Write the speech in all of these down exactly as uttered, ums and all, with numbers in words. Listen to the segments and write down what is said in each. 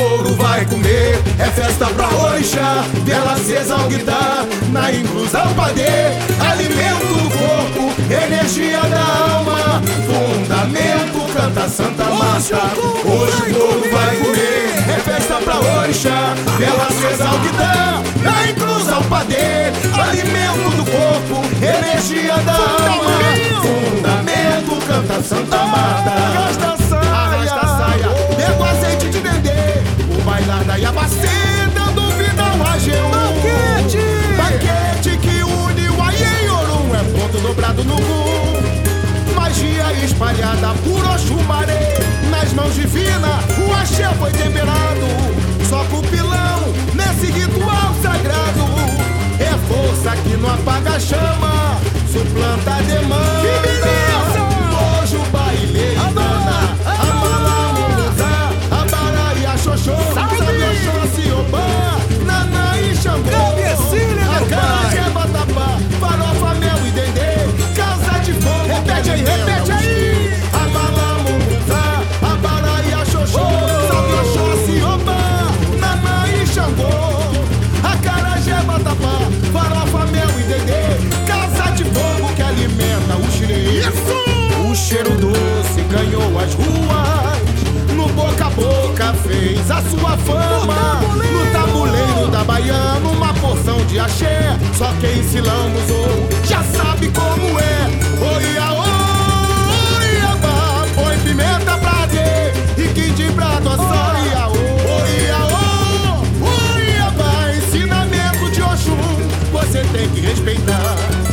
couro vai comer, é festa pra orixá, vela acesa ao guitar, na inclusão padê, alimento do corpo, energia da alma, fundamento, canta Santa Marta. Hoje o couro vai comer, é festa pra orixá, vela acesa ao guitar, na inclusão padê, alimento do corpo, energia da alma, fundamento, canta Santa Marta. Arrasta a saia, arrasta a saia, pega o azeite de dendê, o bailar da Iabacê, dando vida ao Ageu. Banquete! Banquete que une o Aie e Orum, é ponto dobrado no rum. Magia espalhada por Oxumaré, nas mãos divinas o axé foi temperado. Só com pilão nesse ritual sagrado, é força que não apaga a chama, suplanta a demanda. Que beleza! Hoje o baile Idana, a Malamuzá, a Bara e a Xoxô, Sabe Oxóssi, Obá, Nanã e Xangô, a Carajé, Batapá, Farofa, Mel e Dendê, Casa de Fogo. Repete aí, repete aí! A Malamuzá, a Bara e a Xoxô, Sabe Oxóssi, Obá, Nanã e Xangô, a Carajé, Batapá, Farofa, Mel e Dendê, Casa de Fogo que alimenta o xirê. O cheiro doce ganhou as ruas, no boca a boca fez a sua fama. No tabuleiro da Baiana, uma porção de axé, só quem se lambuzou já sabe como é. Oiaô, oiabá, põe pimenta pra ver e quindim pra adoçar. Oiaô, oiaô, oiabá, ensinamento de Oxum, você tem que respeitar.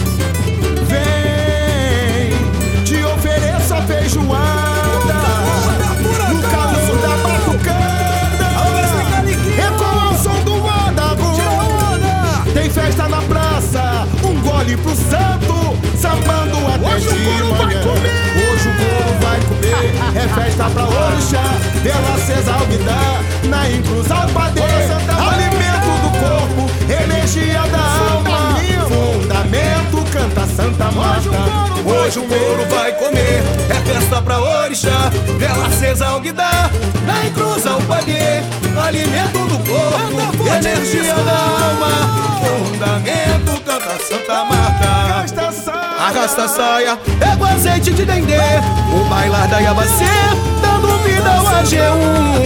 A feijoada no calor da batucada, é com o som do Adagu. Tem festa na praça, um gole pro santo, sambando até de manhã. Hoje o couro vai comer, é festa pra orixá, vela acesa ao guitar, na inclusão padê, alimento do corpo, energia da alma, fundamento, canta Santa Marta. Hoje o couro vai comer, é festa pra orixá, vela acesa ao guitar, na inclusão padê, alimento do corpo, energia da alma, fundamento, canta Santa Marta. Arrasta a saia, arrasta a saia, pega o azeite de dendê, o bailar da Iabacê, dando vida ao Ageu.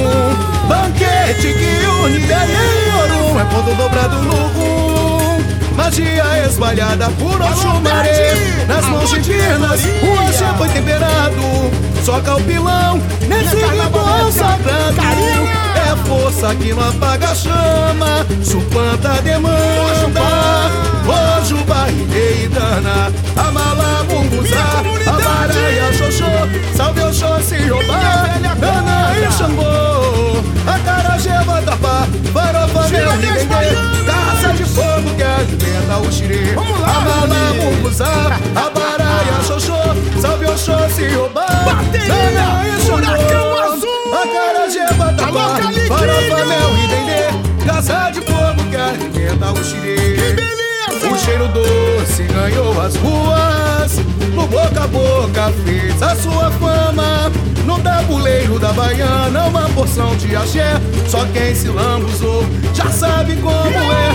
Banquete que une Aie e Orum, é ponto dobrado no rum. Magia espalhada por Oxumaré, nas mãos divinas o axé foi temperado. Só calpilão nesse ritual sagrado, é força que não apaga a chama, suplanta a demanda. Hoje o baile Idana, a Malamunguzá, a Bara e a Xoxô, Salve Oxóssi, Obá, Nanã e Xangô, a Carajé, Batapá, Farofa, Mel e Dendê, Casa de Fogo que alimenta o xirê. A Malamunguzá, a Bara e a Xoxô, Salve Oxóssi, Obá, Nanã e Xangô, a Carajé, Batapá, Farofa, Mel e Dendê, Casa de Fogo que alimenta o xirê. Que beleza! O cheiro doce ganhou as ruas, no boca a boca fez a sua fama. No tabuleiro da Baiana, uma porção de axé, só quem se lambuzou já sabe como é.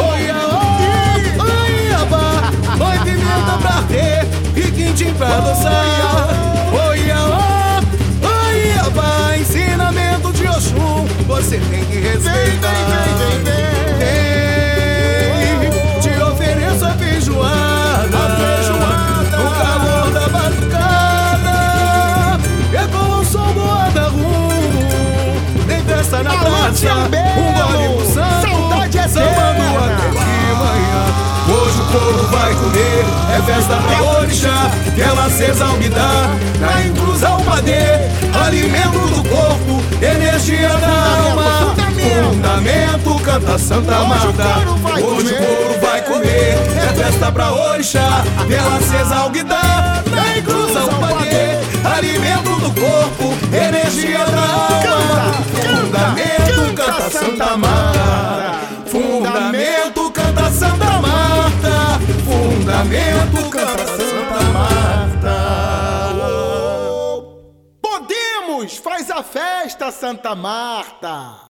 Oiaô, oiabá, põe pimenta pra ter e quindim pra adoçar. Oiaô, oiabá, ensinamento de Oxum, você tem que respeitar. Vem, vem, vem, vem. A feijoada, a feijoada, o calor da batucada, é com o som do Adagu. Tem festa na praça, um gole pro santo, sambando até de manhã. Hoje o povo vai comer, é festa pra orixá, vela acesa ao guitar, na inclusão padê, alimento do corpo, energia da alma, fundamento, canta Santa Marta. Hoje o povo vai comer, é festa pra orixá, vela acesa ao guitar, na inclusão padê, alimento do corpo, energia da alma, fundamento, canta Santa Marta. Fundamento, canta Santa Marta. Fundamento, canta Santa Marta. Podemos! Faz a festa, Santa Marta!